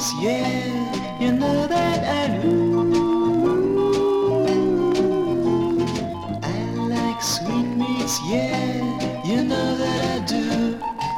sweetmeats, yeah, you know that I do. I like sweetmeats, yeah, you know that I do.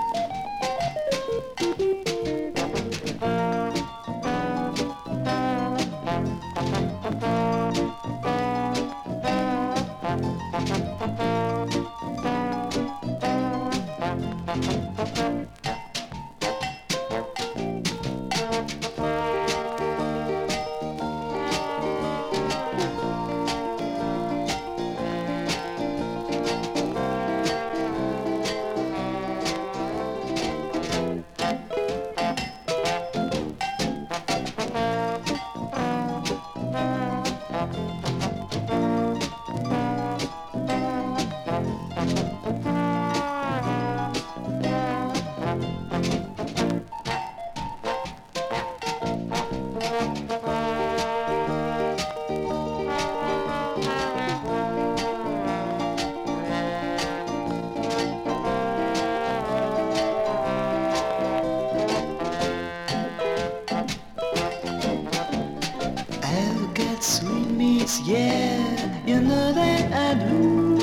I've got sweetmeats, yeah, you know that I do.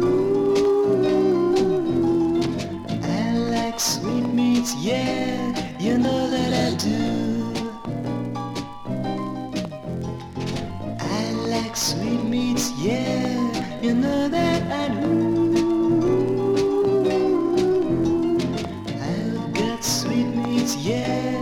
I like sweetmeats, yeah, you know that I do. I like sweetmeats, yeah, you know that I do. I've got sweetmeats, yeah.